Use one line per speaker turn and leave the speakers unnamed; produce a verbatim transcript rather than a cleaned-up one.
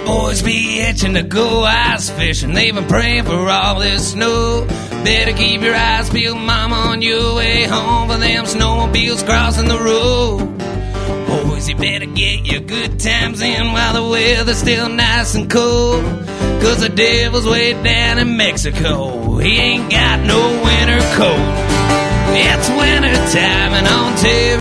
Boys be itching to go ice fishing. They've been praying for all this snow. Better keep your eyes peeled, mama, on your way home, for them snowmobiles crossing the road. Boys, you better get your good times in while the weather's still nice and cold, 'cause the devil's way down in Mexico. He ain't got no winter coat. It's winter time and on Ontario